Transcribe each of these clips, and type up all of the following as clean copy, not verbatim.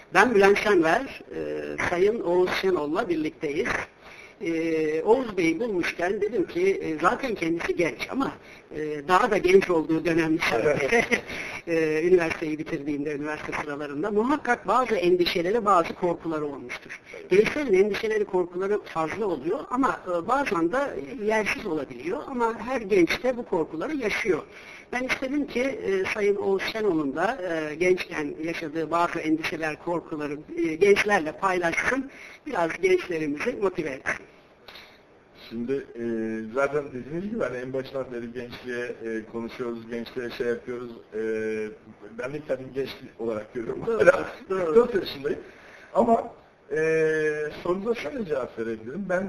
Ben Bülent Şenver, Sayın Oğuz Şenol'la birlikteyiz. Oğuz Bey'i bulmuşken dedim ki zaten kendisi genç ama daha da genç olduğu dönemlerde üniversiteyi bitirdiğinde, üniversite sıralarında muhakkak bazı endişeleri, bazı korkuları olmuştur. Gençlerin endişeleri, korkuları fazla oluyor ama bazen de yersiz olabiliyor ama her genç de bu korkuları yaşıyor. Ben istedim ki Sayın Oğuz Şenol'un da gençken yaşadığı bazı endişeler, korkuları gençlerle paylaşsın, biraz gençlerimizi motive etsin. Şimdi zaten dediğiniz gibi hani en başından beri gençliğe konuşuyoruz, gençliğe şey yapıyoruz. Ben de kendimi genç olarak görüyorum. Hala 44 yaşındayım. Ama sorunuza şöyle cevap verebilirim. Ben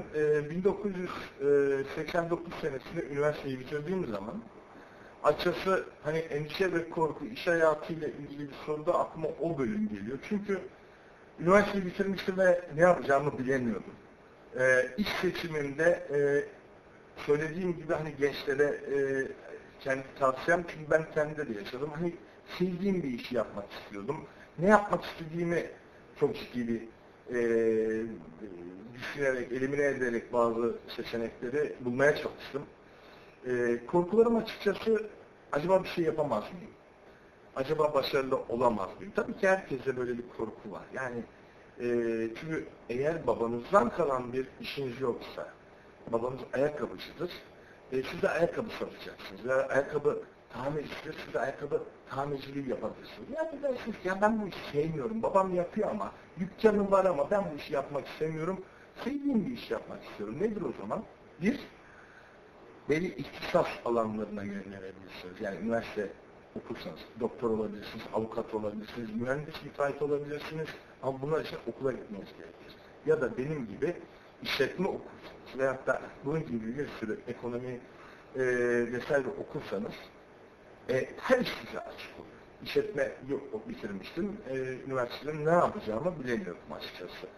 1989 senesinde üniversiteyi bitirdiğim zaman açıkçası hani endişe ve korku, iş hayatıyla ilgili bir soruda aklıma o bölüm geliyor. Çünkü üniversiteyi bitirmiştim ve ne yapacağımı bilemiyordum. İş seçiminde söylediğim gibi hani gençlere kendi tavsiyem, çünkü ben kendimde de yaşadım. Hani sevdiğim bir işi yapmak istiyordum. Ne yapmak istediğimi çok ciddi bir düşünerek, elimine ederek bazı seçenekleri bulmaya çalıştım. Korkularım açıkçası, acaba bir şey yapamaz mıyım? Acaba başarılı olamaz mıyım? Tabii ki herkeste böyle bir korku var. Yani çünkü eğer babanızdan kalan bir işiniz yoksa, babanız ayakkabıcıdır, siz de ayakkabı satacaksınız. Ya ayakkabı tamircisidir, siz de ayakkabı tamirciliği yapabilirsiniz. Yani dersiniz ki ya ben bu işi sevmiyorum, babam yapıyor ama, dükkanım var ama ben bu işi yapmak istemiyorum, sevdiğim bir iş yapmak istiyorum. Nedir o zaman? Bir, belli ihtisas alanlarına yönelebilirsiniz. Yani üniversite okursanız, doktor olabilirsiniz, avukat olabilirsiniz, mühendis müteahhit olabilirsiniz ama bunlar için okula gitmeniz gerekir. Ya da benim gibi işletme okursanız veyahut da bunun gibi bir sürü ekonomi vesaire okursanız her iş size açık oluyor. İşletme yok bitirmiştim, üniversitede ne yapacağımı bilemiyordum açıkçası.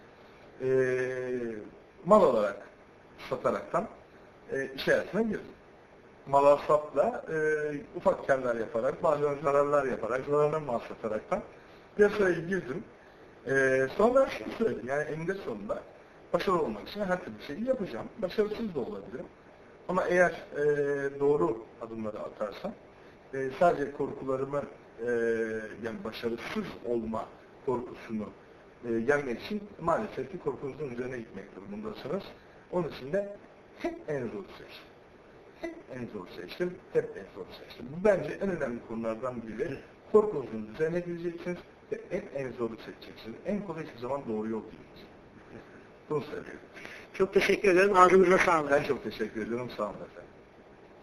Mal olarak sataraktan iş hayatına girdim. Mal-alsatla ufak kârlar yaparak, bazen zararlar yaparak, zararına mal sataraktan piyasaya girdim. Sonra şunu söyledim, yani eninde sonunda başarılı olmak için her türlü şeyi yapacağım. Başarısız da olabilirim. Ama eğer doğru adımları atarsam, sadece korkularımı, yani başarısız olma korkusunu yenmek için maalesef ki korkunuzun üzerine gitmek durumundasınız. Onun için de hep en zor seçtim. Hep en zor seçtim, hep en zor seçtim. Bu bence en önemli konulardan biri. Korkunuzun üzerine gideceksiniz ve hep en zoru seçeceksiniz. En kolay hiçbir zaman doğru yol değil. Bunu söylüyorum. Çok teşekkür ederim. Ağzınıza sağlık. Ben çok teşekkür ediyorum. Sağ olun efendim.